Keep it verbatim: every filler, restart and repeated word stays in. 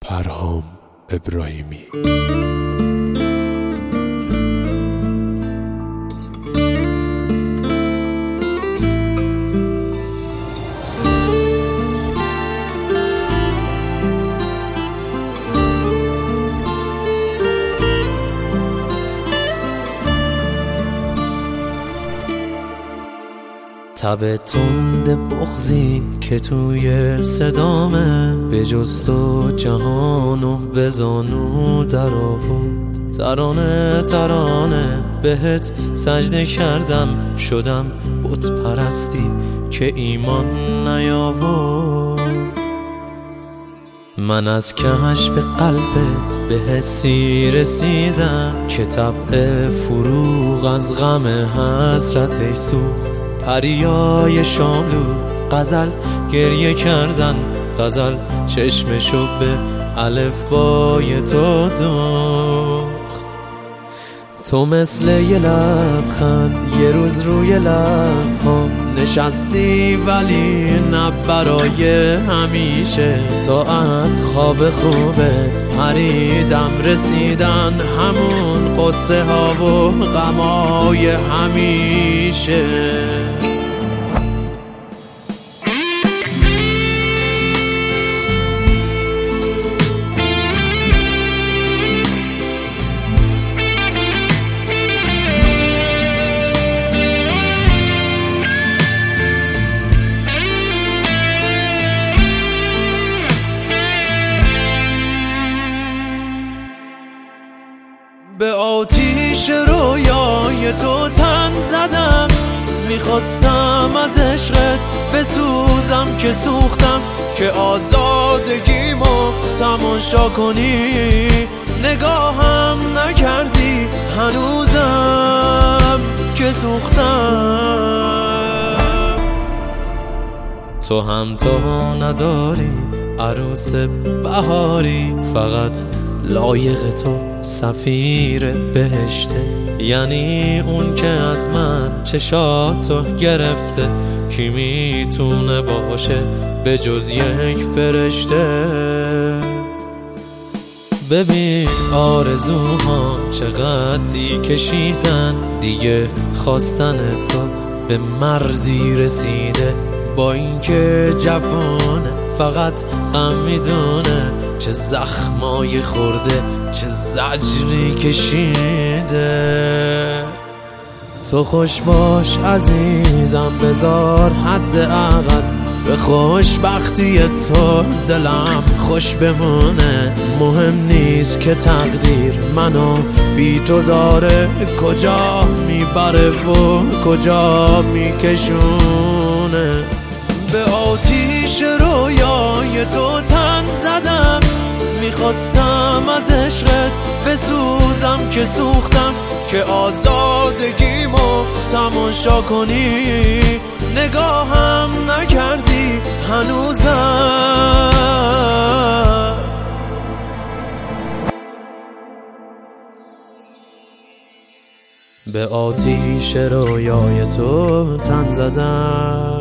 پرهام ابراهیمی. تب تند بغضی که توی صدامه، به جز تو جهانو به زانو در آورد. ترانه ترانه بهت سجده کردم، شدم بت پرستی که ایمان نیاورد. من از کشف قلبت به حسی رسیدم که طبع فروغ از غم حسرت سوخت. پریای شاملو غزل گریه کردن، غزل چشمشو به الفبای تو دوخت. تو مثل یه لبخند یه روز روی لبهام نشستی، ولی نه برای همیشه. تا از خواب خوبت پریدم رسیدن همون قصه ها و غمای همیشه. به آتیش رویای تو تن زدم، میخواستم از عشقت بسوزم که سوختم. که آزادگیمو تماشا کنی، نگاهم نکردی هنوزم که سوختم. تو هم تو نداری عروس بهاری، فقط لایق تو سفیر بهشته. یعنی اون که از من چشاتو گرفته، کی میتونه باشه به جز یک فرشته. ببین آرزوها چقدری کشیدن، دیگه خواستن تو به مردی رسیده. با اینکه جوانه فقط غم میدونه، چه زخمای خورده چه زجری کشیده. تو خوش باش عزیزم، بذار حداقل به خوشبختی تو دلم خوش بمونه. مهم نیست که تقدیر منو بی تو داره کجا میبره و کجا میکشونه. به آتیش رویای تو تن زدم، میخواستم از عشقت بسوزم که سوختم. که آزادگیمو تماشا کنی، نگاهم نکردی هنوزم. به آتیش رویای تو تن زدم.